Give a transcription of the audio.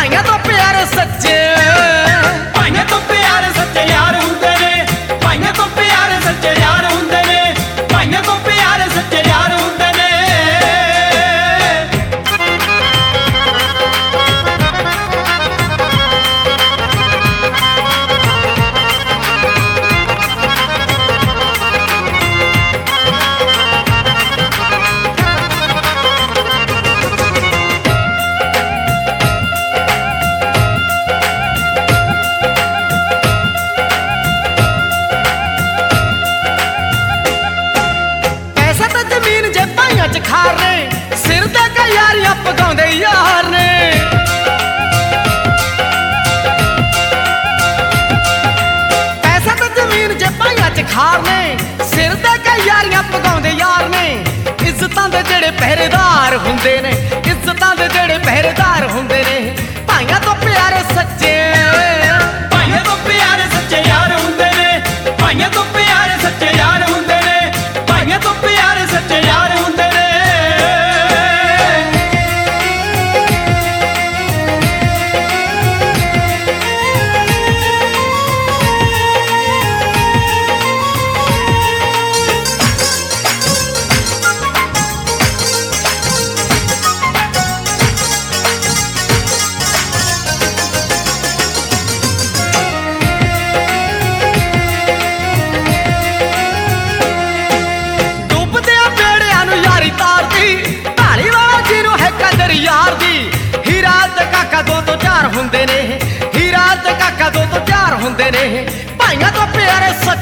ਭਾਈਆਂ ਤੋਂ ਪਿਆਰੇ ਸੱਚੇ, ਭਾਈਆਂ ਤੋਂ ਪਿਆਰੇ ਸੱਚੇ ਯਾਰ ਹੁੰਦੇ ਨੇ, ਭਾਈਆਂ ਤੋਂ ਪਿਆਰੇ ਸੱਚੇ ਯਾਰ ਹੁੰਦੇ ਨੇ, ਭਾਈਆਂ ਤੋਂ ਪਿਆਰੇ ਸੱਚੇ ਯਾਰ ਹੁੰਦੇ ਨੇ। ਜ਼ਮੀਨ ਜੇ ਭਾਈਆਂ ਚ ਖਾਰ ਨੇ, ਸਿਰ ਤੇ ਕਾ ਯਾਰੀਆਂ ਪਗਾਉਂਦੇ ਯਾਰ ਨੇ। ਪੈਸਾ ਤੇ ਜ਼ਮੀਨ ਜੇ ਭਾਈਆਂ ਚ ਖਾਰ ਨੇ, ਸਿਰ ਤੇ ਕਾ ਯਾਰੀਆਂ ਪਗਾਉਂਦੇ ਯਾਰ ਨੇ। ਇੱਜ਼ਤਾਂ ਦੇ ਜਿਹੜੇ ਪਹਿਰੇਦਾਰ ਹੁੰਦੇ ਨੇ, ਇੱਜ਼ਤਾਂ ਦੇ ਜਿਹੜੇ ਪਹਿਰੇਦਾਰ ਹੁੰਦੇ ਨੇ, ਭਾਈਆਂ ਤੋਂ ਪਿਆਰੇ ਸੱਚੇ, ਭਾਈਆਂ ਤੋਂ ਪਿਆਰੇ ਸੱਚੇ ਯਾਰ ਹੁੰਦੇ ਨੇ, ਭਾਈਆਂ ਤੋਂ ਪਿਆਰੇ ਸੱਚੇ ਯਾਰ ਹੁੰਦੇ ਨੇ, ਭਾਈਆਂ ਤੋਂ ਪਿਆਰੇ ਸੱਚੇ ਯਾਰ ਹੁੰਦੇ ਨੇ। ਯਾਰ ਦੀ ਹੀਰਾ ਤੇ ਕਾਕਾ ਦੋ ਤੋਂ ਚਾਰ ਹੁੰਦੇ ਨੇ, ਹੀਰਾ ਤੇ ਕਾਕਾ ਦੋ ਤੋਂ ਚਾਰ ਹੁੰਦੇ ਨੇ, ਭਾਈਆਂ ਤੋਂ ਪਿਆਰੇ